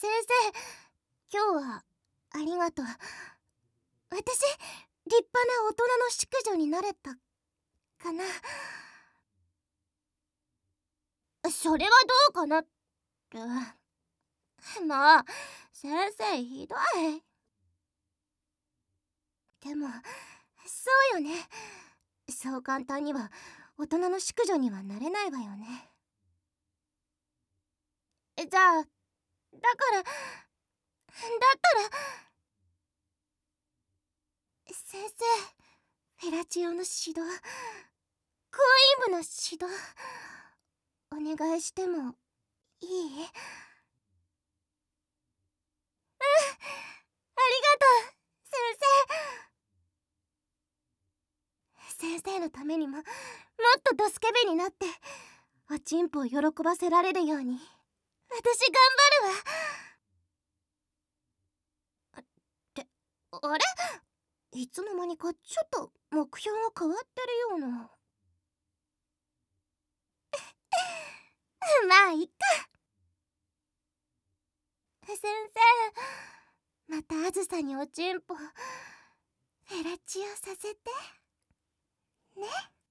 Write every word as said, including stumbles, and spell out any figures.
先生、今日はありがとう。私、立派な大人の淑女になれたかな。それはどうかなって。まあ、先生ひどい。でも、そうよね。そう簡単には大人の淑女にはなれないわよね。じゃあ、だから、だったら、先生、フェラチオの指導、婚姻部の指導、お願いしてもいい？うん、ありがとう、先生。先生のためにも、もっとドスケベになって、おちんぽを喜ばせられるように、私頑張るわ。ってあれ、いつの間にかちょっと目標が変わってるような。まあいっか。先生、またあずさにおちんぽフェラチオさせてね。